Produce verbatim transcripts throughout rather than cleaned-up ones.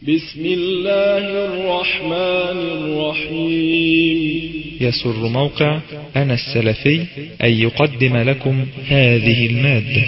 بسم الله الرحمن الرحيم. يسر موقع أنا السلفي أن يقدم لكم هذه المادة.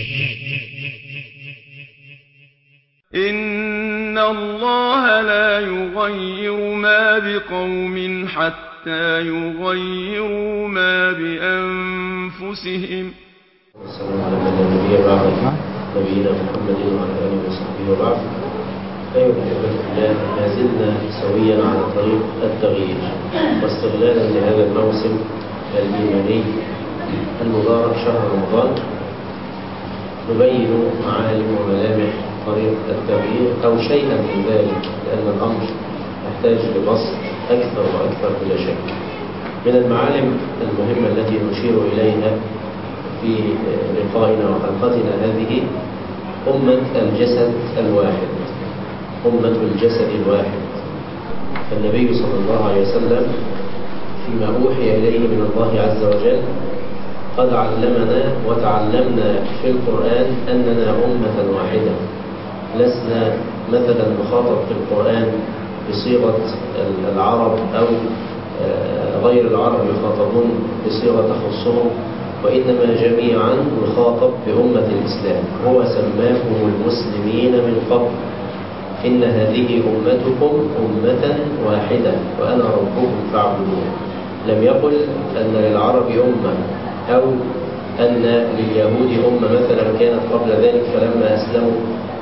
إن الله لا يغير ما بقوم حتى يغيروا ما بأنفسهم. والسلام على من نبي بعد نبينا محمد وعلى آله وصحبه وبعد. أيها الأحبة في الله، ما زلنا سويا على طريق التغيير، واستغلالا لهذا الموسم الإيماني المبارك شهر رمضان نبين معالم وملامح طريق التغيير أو شيئا من ذلك، لأن الأمر يحتاج لبسط أكثر وأكثر بلا شك. من المعالم المهمة التي نشير إليها في لقائنا وحلقتنا هذه أمة الجسد الواحد، أمة الجسد الواحد. فالنبي صلى الله عليه وسلم فيما أوحي إليه من الله عز وجل قد علمنا وتعلمنا في القرآن أننا أمة واحدة، لسنا مثلا نخاطب في القرآن بصيغة العرب أو غير العرب يخاطبون بصيغة تخصهم، وإنما جميعا نخاطب بأمة الإسلام. هو سماكم المسلمين من قبل، إن هذه أمتكم أمة واحدة وأنا ربكم فاعبدون. لم يقل أن للعرب أمة أو أن لليهود أمة مثلا كانت قبل ذلك فلما أسلموا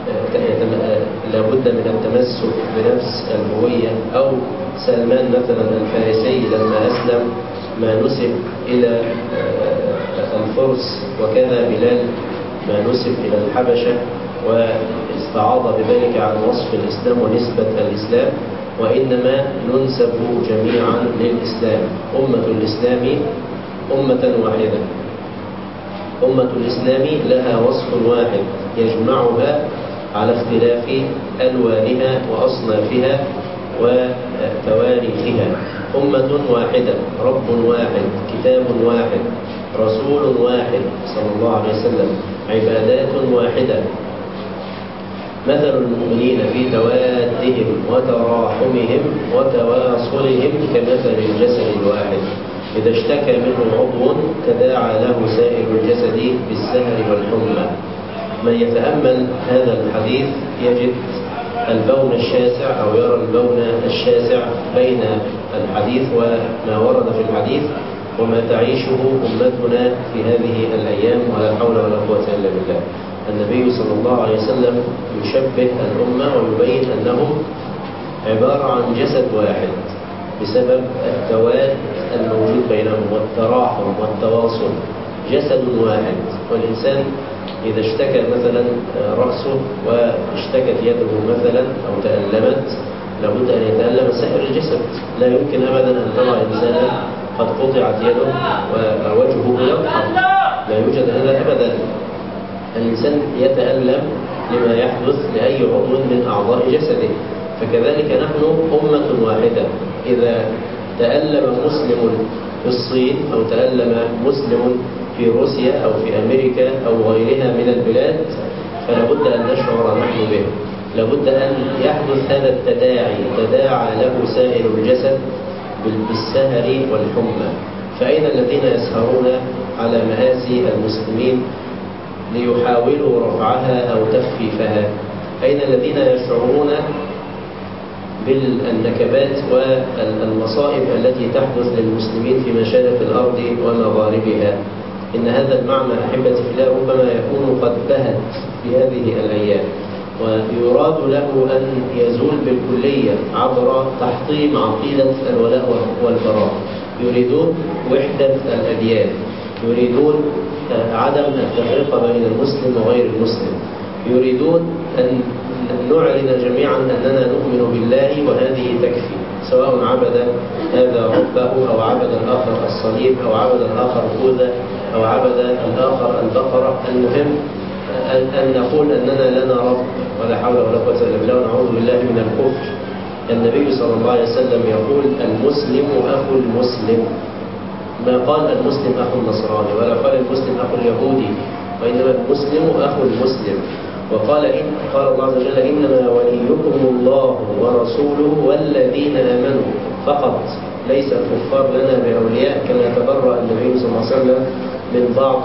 لابد من التمسك بنفس الهوية، أو سلمان مثلا الفارسي لما أسلم ما نسب إلى الفرس، وكذا بلال ما نسب إلى الحبشة، واستعاض بذلك عن وصف الإسلام ونسبة الإسلام، وإنما ننسب جميعا للإسلام. أمة الإسلام أمة واحدة، أمة الإسلام لها وصف واحد يجمعها على اختلاف ألوانها وأصنافها وتواريخها. أمة واحدة، رب واحد، كتاب واحد، رسول واحد صلى الله عليه وسلم، عبادات واحدة. مثل المؤمنين في توادهم وتراحمهم وتواصلهم كمثل الجسد الواحد، إذا اشتكى منه عضو تداعى له سائر الجسد بالسهر والحمى. من يتأمل هذا الحديث يجد البون الشاسع أو يرى البون الشاسع بين الحديث وما ورد في الحديث وما تعيشه أمتنا في هذه الأيام، ولا حول ولا قوة إلا بالله. النبي صلى الله عليه وسلم يشبه الأمة ويبين أنهم عبارة عن جسد واحد بسبب التواد الموجود بينهم والتراحم والتواصل. جسد واحد، والإنسان إذا اشتكى مثلا رأسه واشتكت يده مثلا أو تألمت لابد أن يتألم سائر الجسد. لا يمكن أبدا أن ترى إنسانا قد قطعت يده ووجهه يضحك، لا يوجد هذا أبدا. الإنسان يتألم لما يحدث لأي عضو من أعضاء جسده، فكذلك نحن أمة واحدة. إذا تألم مسلم في الصين أو تألم مسلم في روسيا أو في أمريكا أو غيرها من البلاد فلابد أن نشعر نحن به، لابد أن يحدث هذا التداعي، تداعى له سائر الجسد بالسهر والحمى. فأين الذين يسهرون على مآسي المسلمين ليحاولوا رفعها أو تخفيفها؟ أين الذين يشعرون بالنكبات والمصائب التي تحدث للمسلمين في مشارق الأرض ومغاربها؟ إن هذا المعنى أحبتي في الله ربما يكون قد بهت في هذه الأيام، ويراد له أن يزول بالكلية عبر تحطيم عقيدة الولاء والبراء. يريدون وحدة الأديان، يريدون عدم التفرقة بين المسلم وغير المسلم، يريدون أن نعلن جميعا أننا نؤمن بالله وهذه تكفي، سواء عبد هذا ربه أو عبد الآخر الصليب أو عبد الآخر بوذا أو عبد الآخر البقرة. المهم أن نقول أننا لنا رب ولا حول ولا قوة إلا بالله ونعوذ بالله من الكفر. النبي صلى الله عليه وسلم يقول المسلم أخو المسلم، ما قال المسلم أخو النصراني ولا قال المسلم أخو اليهودي، وإنما المسلم أخو المسلم. وقال إن قال الله عز وجل إنما وليكم الله ورسوله والذين آمنوا فقط، ليس الكفار لنا بأولياء كما تبرأ النبي صلى الله عليه وسلم من بعض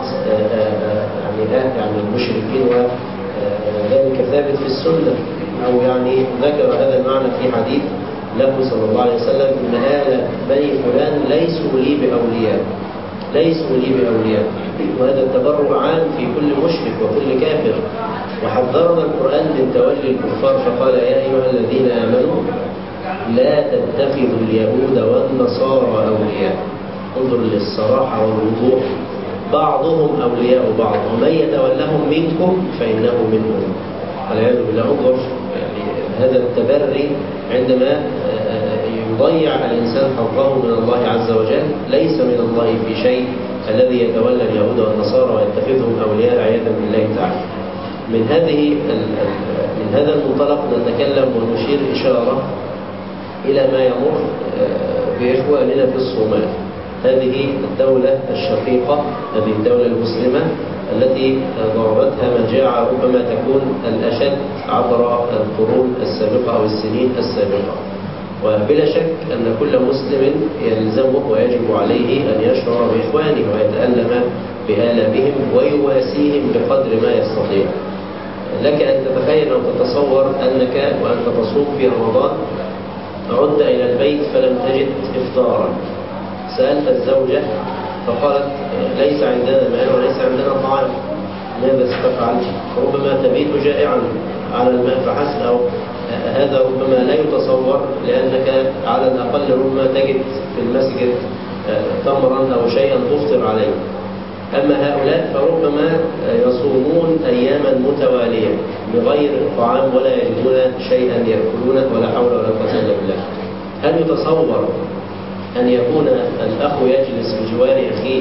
يعني يعني المشركين، وذلك ثابت في السنة، أو يعني ذكر هذا المعنى في حديث له صلى الله عليه وسلم إن آل بني فلان ليسوا لي بأولياء، ليسوا لي بأولياء. وهذا التبرع عام في كل مشرك وكل كافر. وحذرنا القرآن من تولي الكفار فقال يا أيها الذين آمنوا لا تتخذوا اليهود والنصارى أولياء. انظر للصراحة والوضوح، بعضهم أولياء بعض ومن يتولهم منكم فإنه منهم، والعياذ بالله. انظر يعني هذا التبري عندما يضيع الإنسان حظه من الله عز وجل، ليس من الله في شيء الذي يتولى اليهود والنصارى ويتخذهم أولياء عياذا بالله تعالى. من هذه من هذا المنطلق نتكلم ونشير إشارة إلى ما يمر بإخواننا في الصومال، هذه الدولة الشقيقة، هذه الدولة المسلمة التي ضربتها مجاعة ربما تكون الأشد عبر القرون السابقة أو السنين السابقة. وبلا شك أن كل مسلم يلزمه ويجب عليه أن يشعر بإخوانه ويتألم بآلامهم ويواسيهم بقدر ما يستطيع. لك أن تتخيل أو تتصور أنك وأنت تصوم في رمضان عدت إلى البيت فلم تجد إفطارا، سألت الزوجة فقالت ليس عندنا ماء وليس عندنا طعام، ماذا ستفعل؟ ربما تبيت جائعا على الماء فحسب، أو هذا ربما لا يتصور لأنك على الأقل ربما تجد في المسجد تمرا أو شيئا تفطر عليه. أما هؤلاء فربما يصومون أياما متوالية بغير طعام ولا يجدون شيئا يأكلونه ولا حول ولا قوة إلا بالله. هل يتصور أن يكون الأخ يجلس بجوار أخيه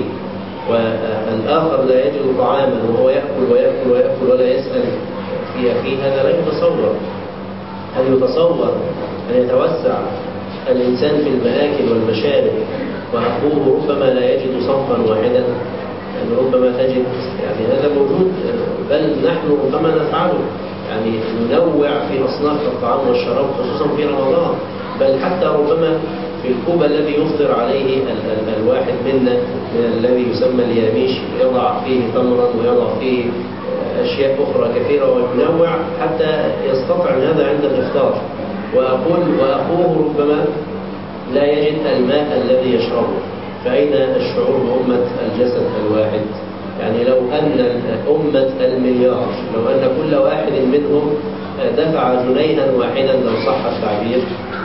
والآخر لا يجد طعاما وهو يأكل ويأكل ويأكل ولا يسأل في أخيه؟ هذا لا يتصور. هل يتصور أن يتوسع الإنسان في المآكل والمشارب وأخوه ربما لا يجد صنفا واحدا؟ يعني ربما تجد يعني هذا موجود، بل نحن ربما نفعله، يعني ننوع في أصناف الطعام والشراب خصوصا في رمضان، بل حتى ربما في الكوب الذي يفطر عليه ال ال الواحد منا الذي يسمى الياميش يضع فيه تمرا ويضع فيه أشياء أخرى كثيرة وينوع حتى يستطعم هذا عند الإفطار. وأقول وأخوه ربما لا يجد الماء الذي يشربه، فأين الشعور بأمة الجسد الواحد؟ يعني لو أن أمة المليار، لو أن كل واحد منهم دفع جنيها واحدا لو صح التعبير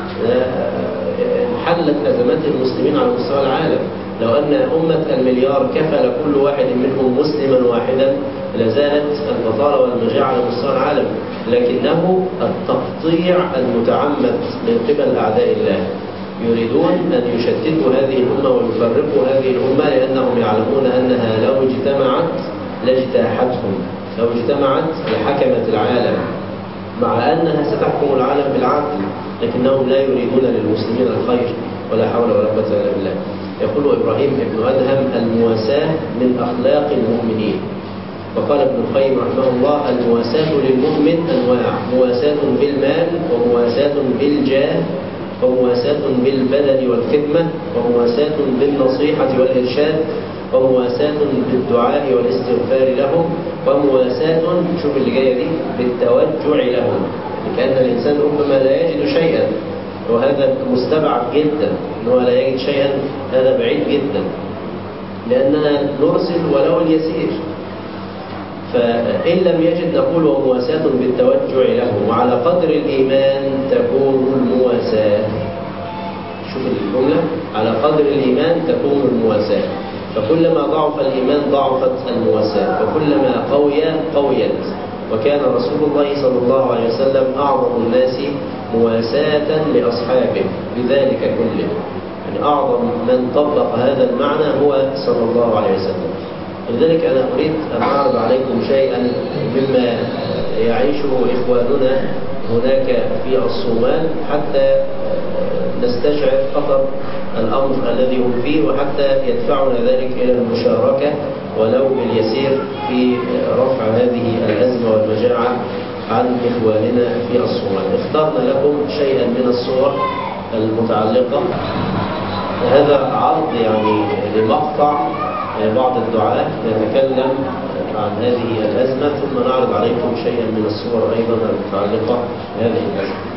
انحلت أزمات المسلمين على مستوى العالم. لو أن أمة المليار كفل كل واحد منهم مسلما واحدا لزالت البطالة والمجاعة على مستوى العالم، لكنه التقطيع المتعمد من قبل أعداء الله يريدون أن يشتتوا هذه الأمة ويفرقوا هذه الأمة، لأنهم يعلمون أنها لو اجتمعت لاجتاحتهم، لو اجتمعت لحكمت العالم، مع أنها ستحكم العالم بالعدل، لكنهم لا يريدون للمسلمين الخير ولا حول ولا قوة إلا بالله. يقول إبراهيم ابن أدهم المواساة من أخلاق المؤمنين. وقال ابن القيم رحمه الله المواساة للمؤمن أنواع: مواساة بالمال، ومواساة بالجاه، ومواساة بالبدن والخدمة، ومواساة بالنصيحة والإرشاد، ومواساة بالدعاء والاستغفار لهم، ومواساة شوف اللي جاية دي بالتوجع لهم، كأن الإنسان ربما لا يجد شيئا، وهذا مستبعد جدا أنه لا يجد شيئا، هذا بعيد جدا، لأننا نرسل ولو اليسير. فإن لم يجد نقول ومواساة بالتوجع لهم، وعلى قدر الإيمان تكون المواساة. شوف الجملة، على قدر الإيمان تكون المواساة، فكلما ضعف الإيمان ضعفت المواساة، وكلما قوي قويت. وكان رسول الله صلى الله عليه وسلم أعظم الناس مواساة لأصحابه بذلك كله، يعني أعظم من طبق هذا المعنى هو صلى الله عليه وسلم. لذلك أنا أريد أن أعرض عليكم شيئا مما يعيشه إخواننا هناك في الصومال، حتى نستشعر خطر الأمر الذي هم فيه، وحتى يدفعنا ذلك إلى المشاركة ولو باليسير في رفع هذه الأزمة والمجاعة عن إخواننا في الصومال. اخترنا لكم شيئا من الصور المتعلقة. هذا عرض يعني لمقطع بعض الدعاة يتكلم عن هذه الأزمة، ثم نعرض عليكم شيئا من الصور أيضا المتعلقة بهذه الأزمة.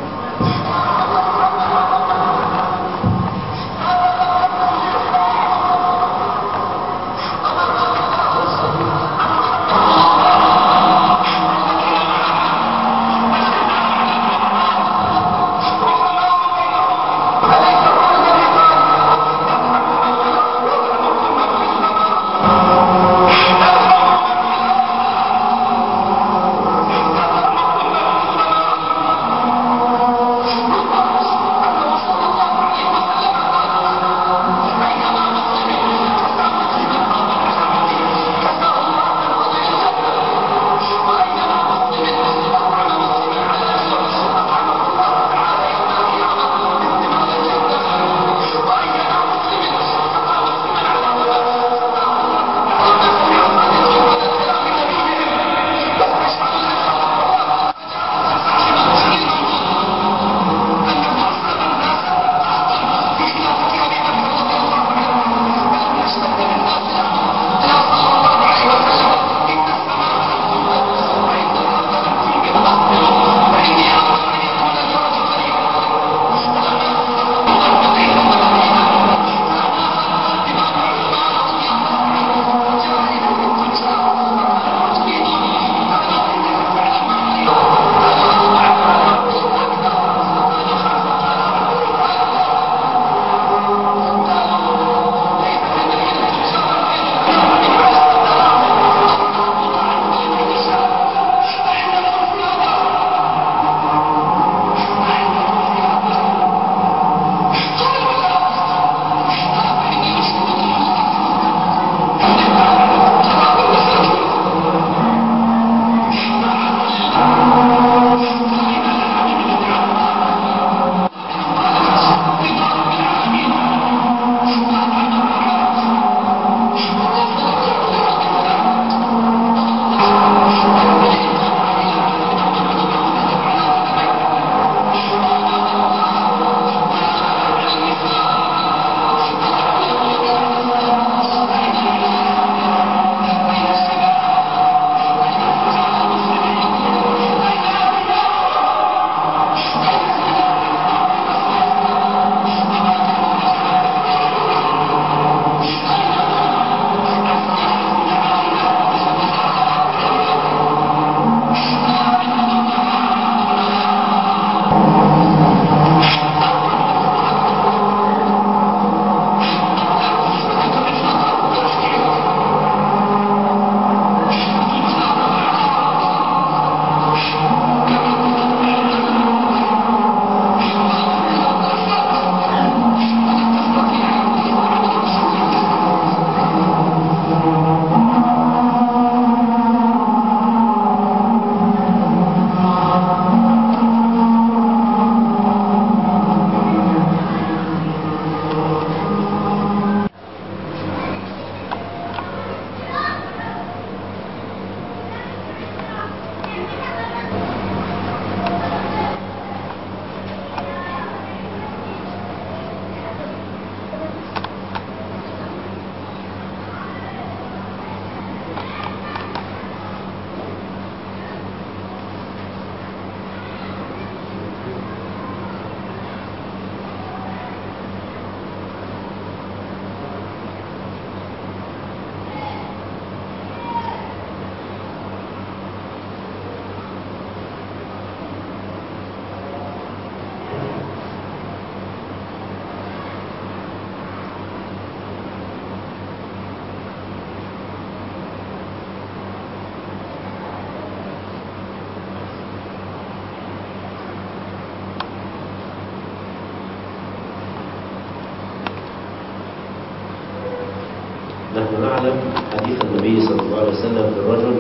نحن نعلم حديث النبي صلى الله عليه وسلم في الرجل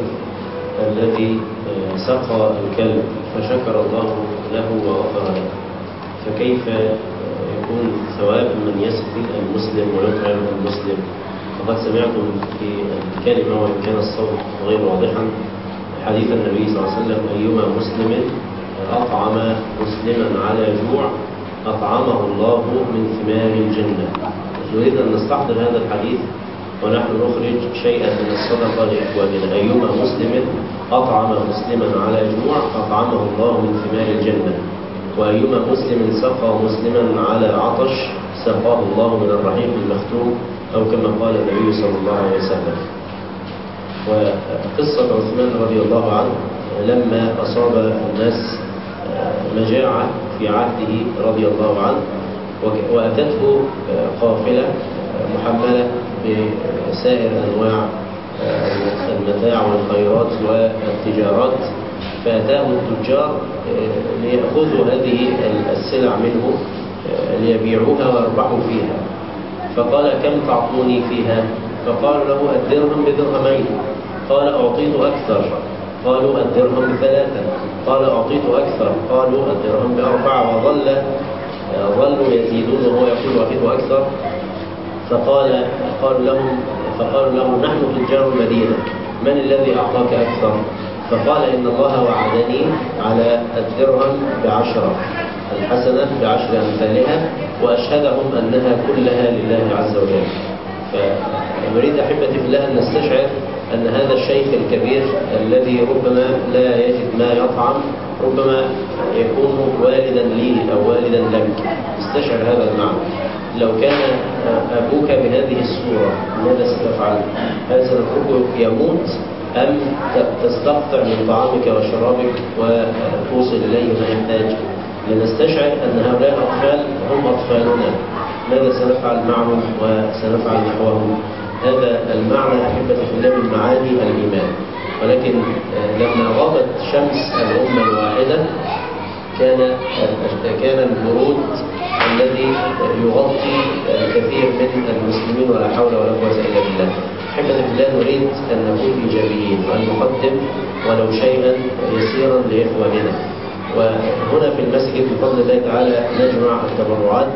الذي سقى الكلب فشكر الله له وغفر له، فكيف يكون ثواب من يسقي المسلم ويطعم المسلم؟ وقد سمعتم في الكلمة وإن كان الصوت غير واضحا حديث النبي صلى الله عليه وسلم: أيما مسلم أطعم مسلما على جوع أطعمه الله من ثمار الجنة. نريد أن نستحضر هذا الحديث ونحن نخرج شيئا من الصدقة لإخواننا. أيما مسلم أطعم مسلما على جوع أطعمه الله من ثمار الجنة، وأيما مسلم سقى مسلما على عطش سقاه الله من الرحيق المختوم، أو كما قال النبي صلى الله عليه وسلم. وقصة عثمان رضي الله عنه لما أصاب الناس مجاعة في عهده رضي الله عنه، وأتته قافلة محملة بسائر أنواع المتاع والخيرات والتجارات، فأتاه التجار ليأخذوا هذه السلع منه ليبيعوها ويربحوا فيها. فقال: كم تعطوني فيها؟ فقالوا له: الدرهم بدرهمين. قال: أعطيت أكثر. قالوا: الدرهم بثلاثة. قال: أعطيت أكثر. قالوا: الدرهم بأربعة. وظل ظلوا يزيدون وهو يقول: أعطيت أكثر. فقال قالوا لهم فقالوا له: نحن تجار المدينة، من الذي أعطاك أكثر؟ فقال: إن الله وعدني على الدرهم بعشرة، الحسنة بعشر أمثالها، وأشهدهم أنها كلها لله عز وجل. فنريد أحبتي في الله أن نستشعر أن هذا الشيخ الكبير الذي ربما لا يجد ما يطعم ربما يكون والدا لي أو والدا لك. استشعر هذا المعنى. لو كان أبوك بهذه الصورة ماذا ستفعل؟ هل ستتركه يموت أم تستقطع من طعامك وشرابك وتوصل إليه ما يحتاج؟ لنستشعر أن هؤلاء الأطفال هم أطفالنا، ماذا سنفعل معهم وسنفعل نحوهم؟ هذا المعنى أحبتي في الله من معاني الإيمان. ولكن لما غابت شمس الأمة الواحدة كان كان البرود الذي يغطي الكثير من المسلمين، ولا حول ولا قوة إلا بالله. أحبتي في الله، نريد أن نكون إيجابيين وأن نقدم ولو شيئا يسيرا لإخواننا. وهنا في المسجد بفضل الله تعالى نجمع التبرعات،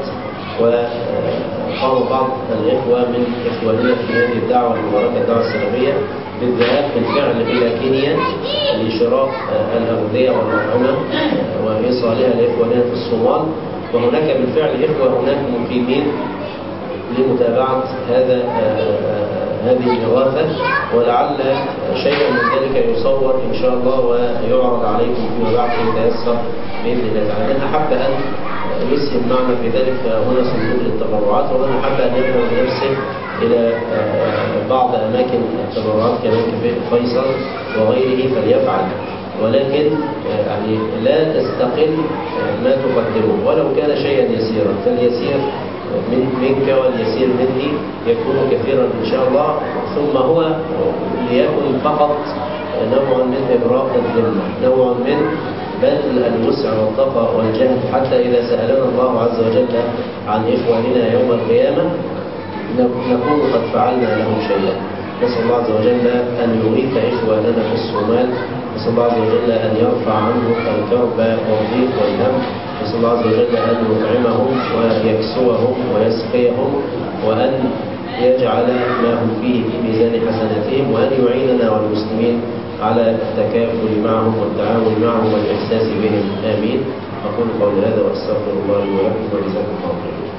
وقام بعض الإخوة من إخواننا في هذه الدعوة المباركة الدعوة السلفية بالذهاب بالفعل إلى كينيا لشراء الأغذية والأطعمة وإيصالها لإخواننا في الصومال. وهناك بالفعل إخوة هناك مقيمين لمتابعة هذا هذه الإغاثة، ولعل شيئا من ذلك يصور إن شاء الله ويعرض عليكم فيما بعد إن تيسر بإذن الله تعالى. أنا حابة أن يسهم معنا في ذلك هنا صندوق للتبرعات، وأنا حابة أن يذهب بنفسه إلى بعض أماكن التبرعات كمان كفيصل وغيره فليفعل، ولكن يعني لا تستقل ما تقدمه ولو كان شيئا يسيرا، فاليسير من منك واليسير مني يكون كثيرا إن شاء الله. ثم هو ليكن فقط نوع من إبراء الذمة، نوع من بذل الوسع والطاقة والجهد، حتى إذا سألنا الله عز وجل عن إخواننا يوم القيامة نكون قد فعلنا لهم شيئا. نسأل الله عز وجل أن يغيث إخواننا في الصومال، نسأل الله عز وجل أن يرفع عنهم الكرب والضيق والهم، نسأل الله عز وجل أن يطعمهم ويكسوهم ويسقيهم، وأن يجعل ما هم فيه في ميزان حسناتهم، وأن يعيننا والمسلمين على التكافل معهم والتعاون معهم والإحساس بهم. آمين. أقول قولي هذا وأستغفر الله لي ولكم وجزاكم الله خيرا.